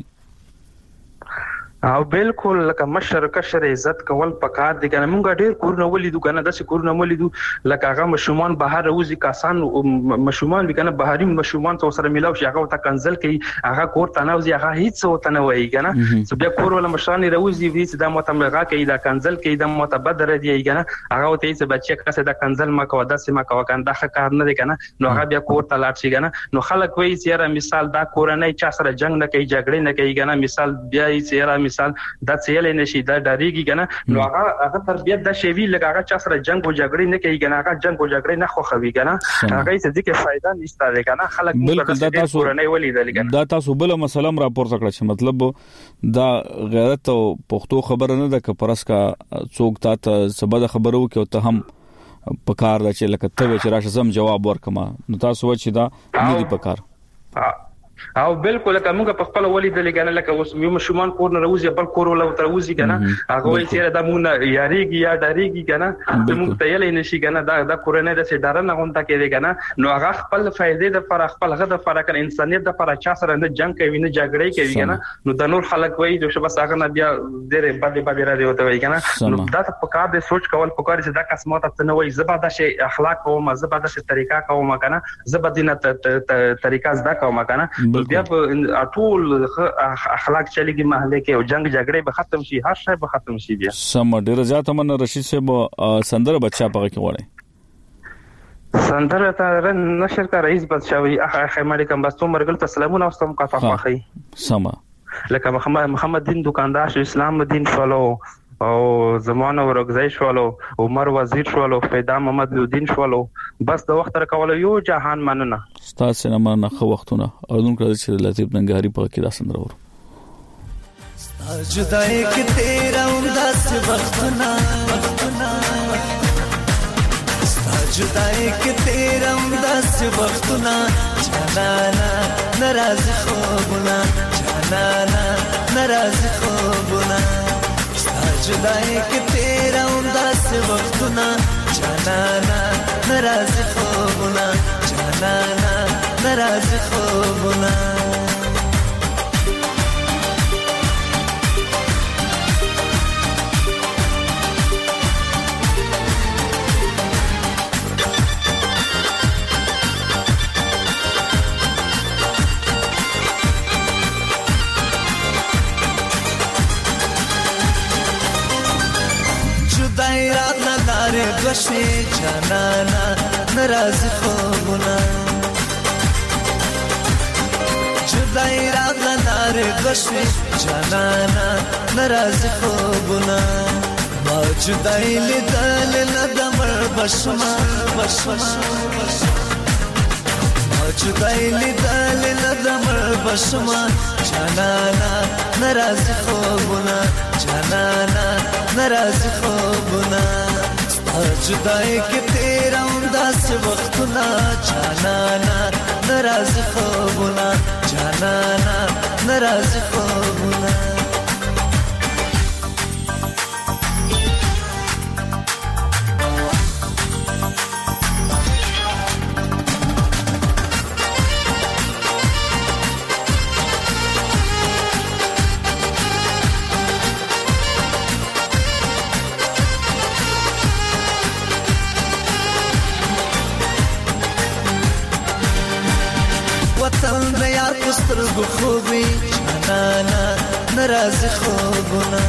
او بالکل لکه مشر کشر عزت کول پکار دي کنه مونږ ډېر کورونه ولیدو کنه داسې کورونه ولیدو لکه هغه مشومان بهر روزي کسان مشومان کنه بهاري مشومان ته سره ملاو شي هغه ته کنزل کوي هغه کور ته نه وزي هغه هیڅ وته نه وایي کنه چې بیا کور ولا مشران روزي وی چې دا متمغه کوي دا کنزل کوي دا متبدر دی کنه هغه ته چې بچي کسه دا کنزل ما کوه داسې ما کوه کنه دا کار نه دی کنه نو هغه بیا کور ته لاړ شي کنه نو خلک وایي چې مثال دا کورنۍ چا سره جنگ نه کوي جګړه نه کوي کنه مثال بیا چې مثال دا څېلې نشي دا ډاریږي کنه نو هغه تربیت د شی وی لګه چا سره جنگ او جګړه نه کوي کنه هغه جنگ او جګړه نه خوخوي کنه هغه څه دي کې فائدہ نشته کنه خلک بالکل دا تاسو نه ولیدل کنه دا تاسو بل مسله راپورته کړی چې مطلب دا غیرت او پښتو خبره نه ده که پرس کا څوک ته سبد خبرو کې ته هم پکار دا چې لکه ته چې راشه زم جواب ورکما نو تاسو چې دا نه دی پکار او بالکل لکه موږ په خپل ولیدل کنه لکه اوس یو مشومان کور نه روزي بل کور ولا تروزي کنه هغه وایي چې دا مونږ یاریږي یا ډاریږي کنه موږ ته یې نشي کنه دا کورنۍ د سي ډار نه غونډه کوي کنه نو هغه خپل فائدې د پر خپل غد پر کنه انسانيت د پر چا سره نه جنگ کوي نه جګړه کوي کنه نو د نور خلک وایي چې بس هغه نه بیا ډېر باندې را دی وته وایي کنه نو دا په کار د سوچ کول په کار چې دا قسمه ته نه وایي زبر د شي اخلاق او مذهب د شي طریقہ کوم کنه زبر دینه طریقہ زدا کوم کنه بیا په ټول اخلاق چلیږي محله کې او جنگ جګړه به ختم شي هر شی به ختم شي بیا سم ډیر زیات من رشید صاحب سندره بچا پغه کې وړي سندره ته نشر کا رئیس بادشاہي اخر مالکم بس تو مرګل تسلیمون او ستم کا فخی سم لکه محمد دین دکاندار اسلام دین فالو او زمانه ورغزای شوالو عمر وزیر شوالو پیدا محمد الدین شوالو بس د وخت تر کول یو جهان مننه ستاسو نه مننه خو وختونه اردن کړی چې لطیف ننګاری په کې دا سندره ور جدای کې تیرا انداز وختونه جدای کې تیرا انداز وختونه جانانا ناراض خوبونه جانانا ناراض خوبونه جدای کې تیرا انداز وختونه جانانا ناراض خوبونه جانانا ناراض خوبونه دوشی جانانا ناراض خوبونه جدای رات لار دوشی جانانا ناراض خوبونه ما جدای لیدل ندمر بشما ما جدای لیدل ندمر بشما جانانا ناراضی خوبونه جانانا ناراضی خوبونه جدای کې تیروم داسې وختونه جانانا ناراضی خوبونه جانانا ناراضی خوبونه وطن د یار پسترګو خوبي جانانا ناراضي خوبونه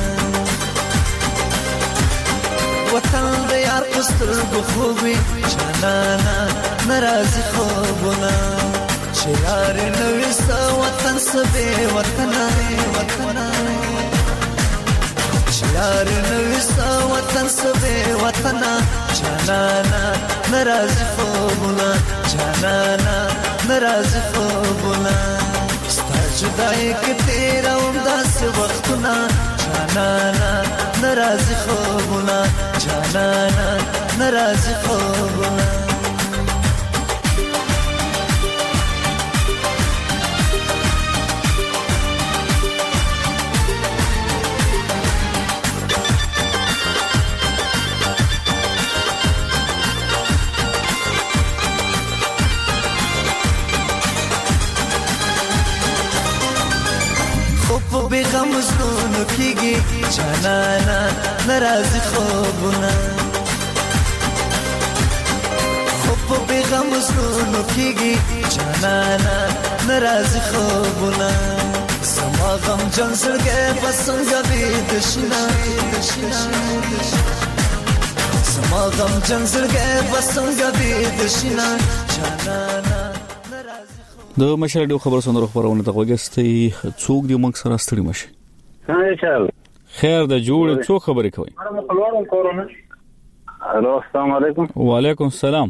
وطن د یار پسترګو خوبي جانانا ناراضي خوبونه چې یار نوې ستا وطن سبه وطن چې یار نوې ستا وطن سبه وطن جانانا ناراضي خوبونه جانانا ناراضي خوبونه ستا جدای کې تیروم داسې وختونه جانانا ناراضي خوبونه جانانا ناراضي خوبونه بیغم زنونو کیږي جانانا ناراضي خوبونه خوب بیغم زنونو کیږي جانانا ناراضي خوبونه سما غم جن زړګي پسنګ بيد شنا سما غم جن زړګي پسنګ بيد شنا جانانا د مشرډو خبر سندرو خبرونه ته وګستي څوک دی موږ سره ستړي مشه خیر د جوړ څو خبرې کوي الو السلام علیکم وعلیکم السلام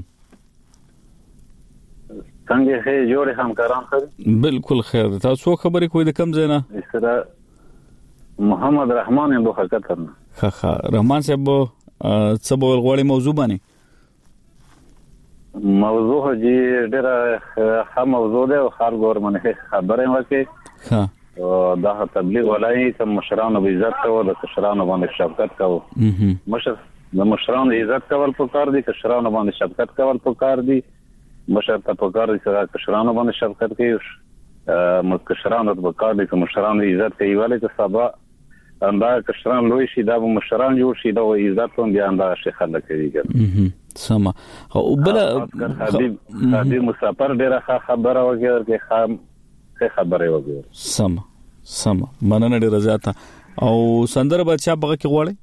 څنګه هي جوړ همکاران خیر بالکل خیر تاسو خبرې کوي د کم ځای نه سره محمد رحمان ابو خکترنه ښه رحمان صاحب څه بول غوړی موضوع باندې موضوع جی ډیره ښه موضوع ده او خلکو ورمنه خبره وکړي ها او دا تبلیغ ولای ته مشرانو به عزت کوو د مشرانو باندې شفقت کوو د مشرانو عزت کول پکار دي مشرانو باندې شفقت کول پکار دي مشر ته پکار دي چې مشرانو باندې شفقت کوي مشرانو ته پکار دي چې مشرانو عزت کوي ولې ته سبا انده کشران لوی شي دا مشران جوړ شي دا عزت هم بیا انده شي خلک کوي سما او بل حبیب مسافر ډیره خبره وکړي خبره وکړي سما مننه ډیره زیاته او سندره بچا بغه کې غوړي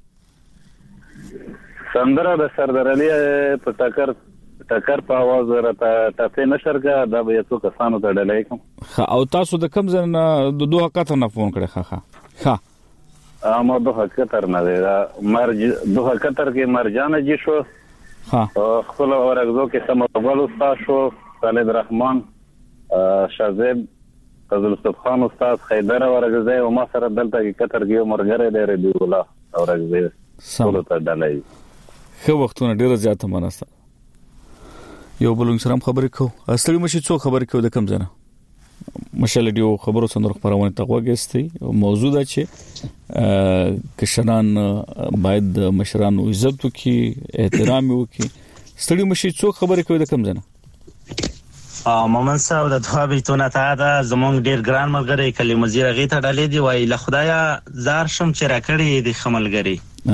سندره د سردار علي په ټکر په आवाज راته ټاپې نشر کا دا به یو کسانو ته ډلې کوم او تاسو د کم ځن د دوه کاته نه فون کړی ښه ما دوه کتر نه مرج دوه کتر کې مرجان جی شو ها خپل اورغزو کې سم اول استاد شو خالد رحمان شاذب فضل سبحان استاد خیدر اورغزه او ما سره دلته کې کتر کې مرګره لري دی الله اورغزه ټول ته دلای خو وختونه ډیره زیاته مناسته یو بل سره خبرې کو اصلي مشي څو خبرې کو د کم ځنه مشال دیو خبرو سندر خبرونه ته وګستي موضوع ده چې کشران باید مشرانو عزت وکي احترام وکي ستړي مشي څو خبرې کوي د کم ځنه مومن صاحب د دوه بیتونه ته دا زمونږ ډیر ګران ملګری کلیم وزیر غي ته ډالې دی وای له خدایا زار شم چې راکړې د خملګری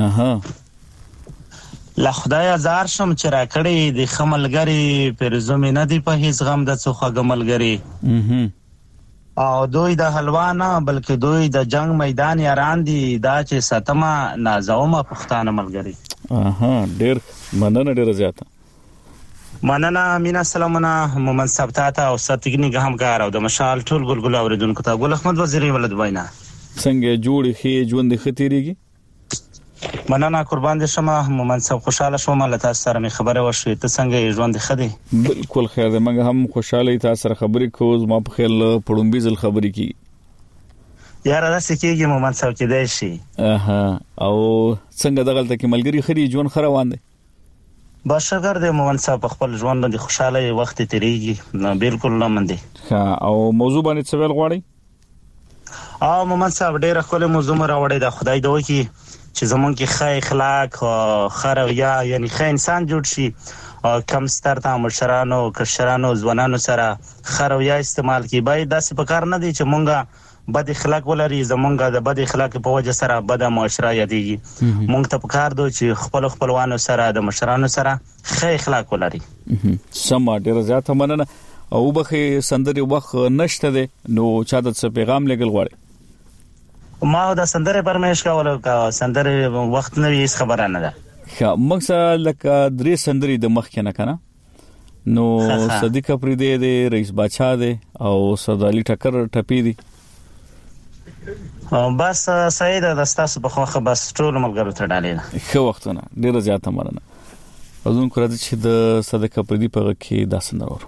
له خدایا زار شم چې راکړې د خملګری پر زمي نه دی په هیڅ غم د څوخه غملګری او دوی د حلوا نه بلکې دوی د جنگ میدان یاران دي دا چې ستما نازومه پښتانه ملګری ډیر مننه ډیر زیاته مننه مینا سلامونه مومن صاحب ته او ستګنی همکار او د مشال ټول ګلګل اوریدونکو ته ګل احمد وزیری ولد وینا څنګه جوړ خي ژوند خطرېږي مننه قربان دې شمه مومن صاحب خوشاله شوم له تاسو سره می خبره وشوي ته څنګه ژوند خدي بالکل خیر ده موږ هم خوشاله تاسو سره خبرې کوو ما په خیال پړومبي ځل خبرې کی یاره دا سکیږي مومن صاحب کې دی شي او څنګه دغلته کې ملګری خري ژوند خروان دي باشګر دې مومن صاحب خپل ژوند باندې خوشاله وخت تیریږي بالکل نه مندي او موضوع باندې څه ویل غواړي مومن صاحب ډېر خپل موضوع راوړی دا خدای دوی کی چې زمونږ کې ښه اخلاق خره یعنی ښه انسان جوړ شي کم ستر ته مشرانو کشرانو ځوانانو سره خره استعمال کی باید داسې په کار نه دی چې مونږه بد اخلاق ولري زمونږه د بد اخلاق په وجه سره بد معاشره یادېږي مونږ ته په کار دی چې خپلوانو سره د مشرانو سره ښه اخلاق ولري سم ډیر زیات مننه او بخې سندري وخت نشته دی نو چا د څه پیغام لګل غواړي ما د سندره پرمېش کاوله کا سندره وخت نه هیڅ خبره نه ده مکسه لکه درې سندري د مخ کې نه کنه نو صدیق پردې دی رئیس باچا دی او سردالي ټکر ټپی دی بس سید د تاسو په خوخه بس ټول ملګرو ته ډالې ښه وختونه ډیر زیات مننه اذن کړه چې د صدیق پردې په کې د سندرو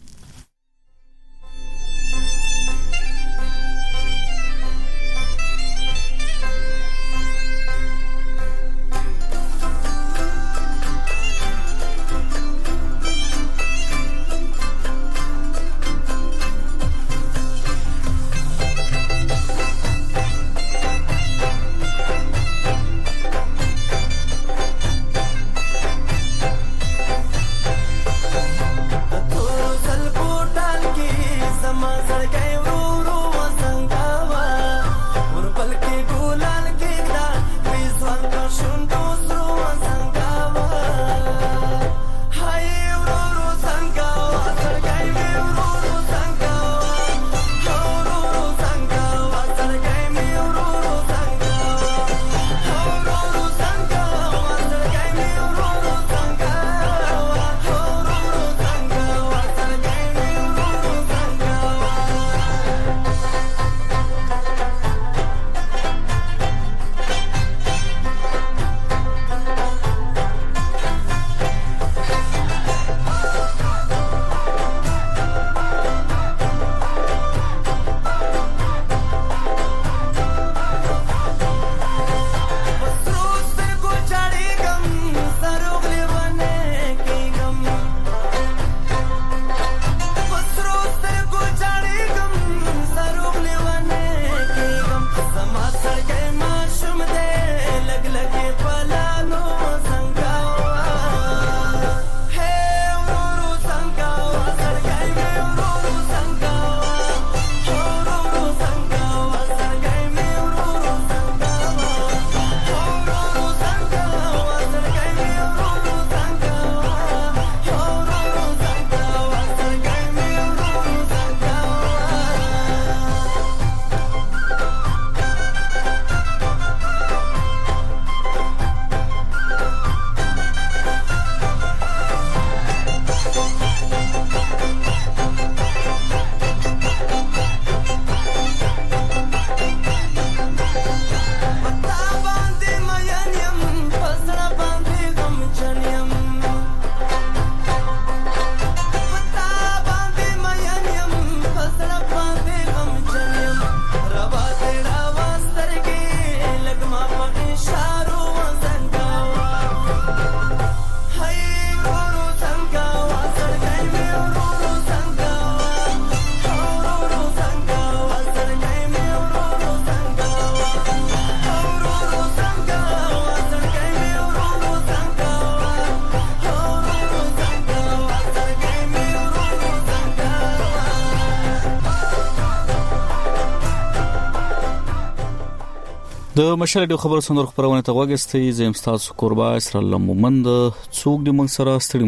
د مشال د خبرو سندر خبرونه ته وګستې زم تاسو قربا اسرائیل مومند څوک د موږ سره ستړي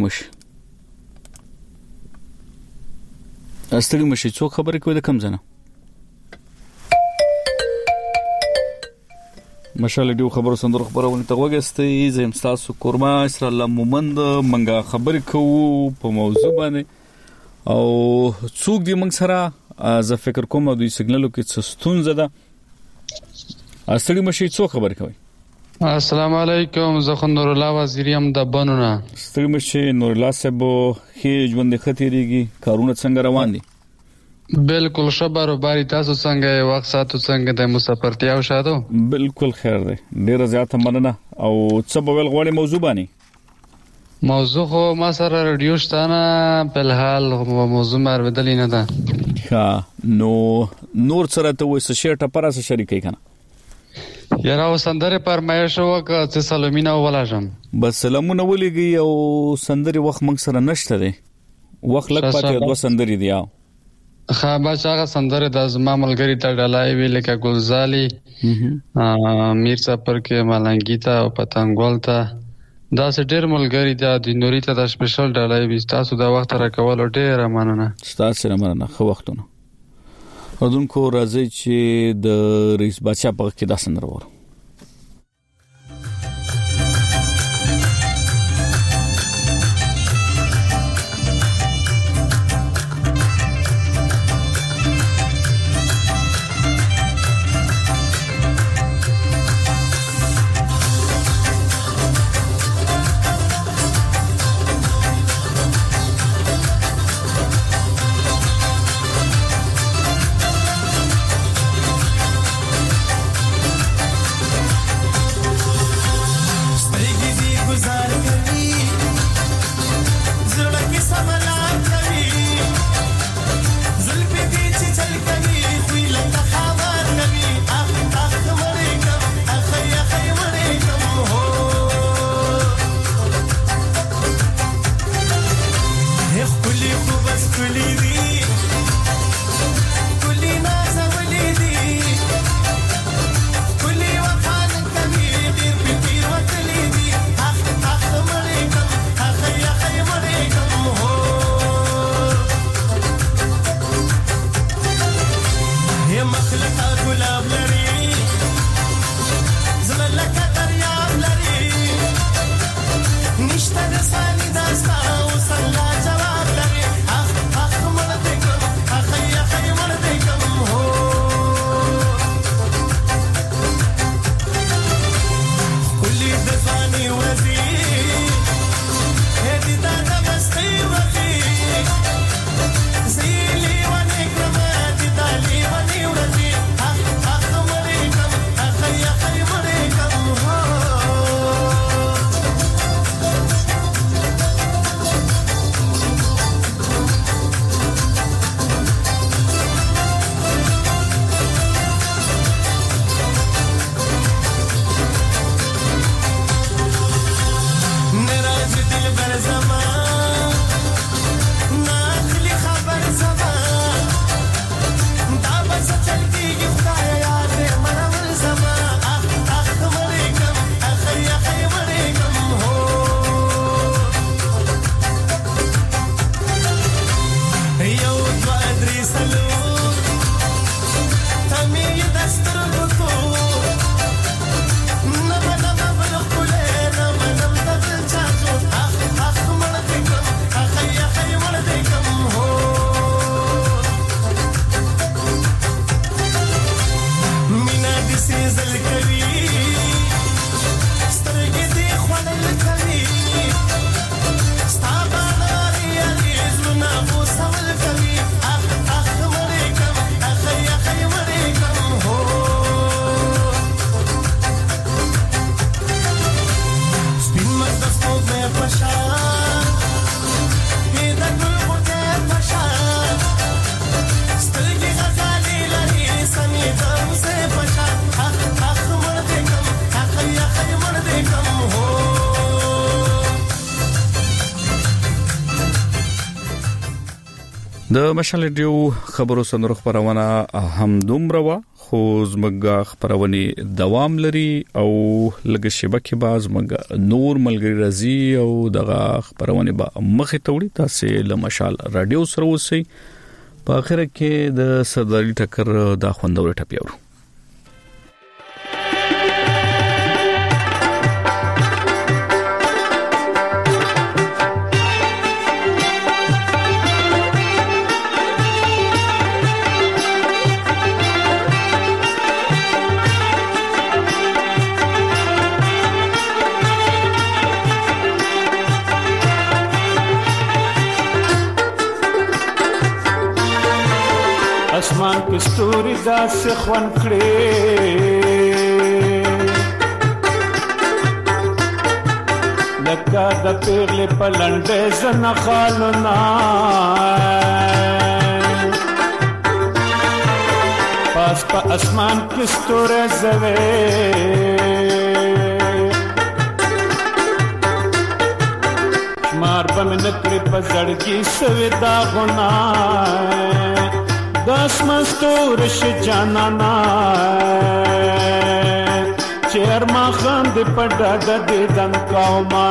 مشي څوک خبرې کوي د کم ځنه مشال د خبرو سندر خبرونه ته وګستې زم تاسو قربا اسرائیل مومند منګه خبرې کوو په موضوع باندې او څوک د موږ سره ز فکر کوم د سیګنالو کې څه ستونزه ده استړي مشي څو خبر کوي السلام علیکم. زه خو نور الله وزیری هم د بنونه. ستړي مشه نور الله صاحب خې ژوند خطرېږي کارونه څنګه روان دي؟ بالکل شبر باری تاسو څنګه وخت ساتو څنګه د مسافرتیا او شادو؟ بالکل خیر دی. ډیره زیاته مننه. او څه به ول غوړې موضوع باندې؟ موضوع خو ما سره رادیو شتانه په الحال موضوع مرویدل نه ده. ها نو نور سره ته وې شي ټپره سره شریکې کنه؟ یاره وسندره پرمایش وکړه چې سلامونه ولاژم. بس سلامونه ولېږي او سندري وخت موږ سره نشته دی. وخت لګ پاتې دوه سندري دی. خا هغه سندره د زما ملګری ته ډالای وی لکه ګلزالي میر صفر کې ملنګیتا او پتنګول ته دا ډېر ملګری د نوري ته د سپیشل ډالای وی تاسو دا وخت راکول ډېر مننه. تاسو مننه. خو وختونه اردونکو راځي چې د رئیس بچا په کې دا سندره وره. د مشال ریډیو خبرو سندرو خبرونه هم دومره وا خو زمګه خبرونه دوام لري او لګ شبکه باز مګ نور ملګری رازي او دغه خبرونه به مخه توړي تاسو له مشال رادیو سره وسی په اخر کې د سرداري ټکر د خوندور ټپیاو اسمان کې ستوري داسې خوند کړې لکه د پیغلې په لنډې زنه خالونه پاس په اسمان کې ستوري زوي شمار به مې نکړې په زړګي سوي داغونه داس مستور ش جانانا چیر ما خند پډا د دن قومه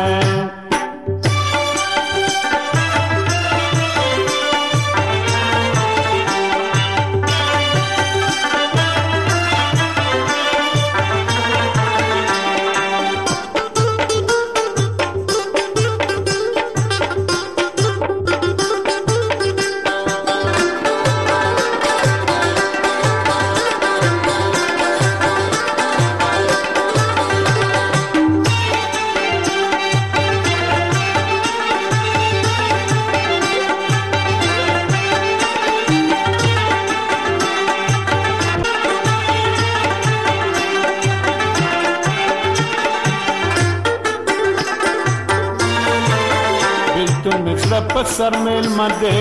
سر میل مده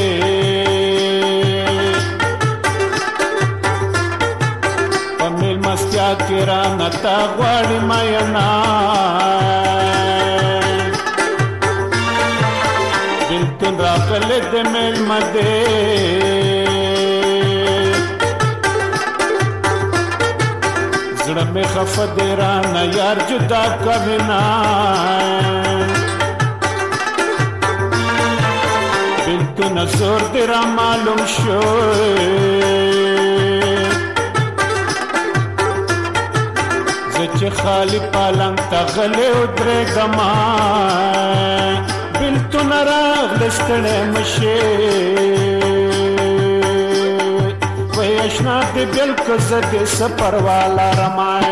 پمیل مستیا کرا نتا غواړي ماینا بلتون راغله د میل مده زړه مې خفه دی را نه یار جدا کوینا تو نظر دیرا معلوم شو زچ خالی پالنگ تغلی ادره گما بلتو نراغ لستڑے مشی وی اشنا دی بلک زدی سپر والا رمائے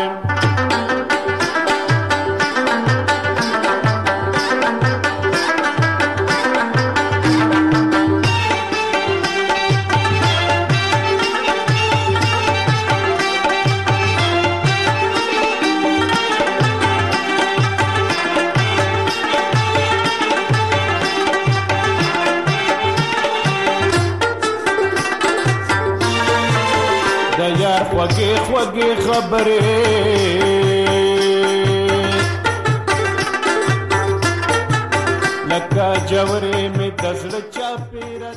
خوږې خوږې خبرې لکه جوړې مې د زړه چاپېره